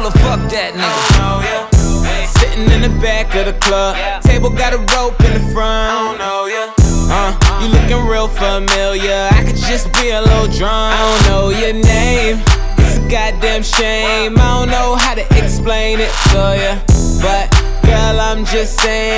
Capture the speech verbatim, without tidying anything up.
or fuck that nigga. Sitting in the back of the club, table got a rope in the front. Uh, you looking real familiar, I could just be a little drunk. I don't know your name, it's a goddamn shame. I don't know how to explain it to ya, but girl, I'm just saying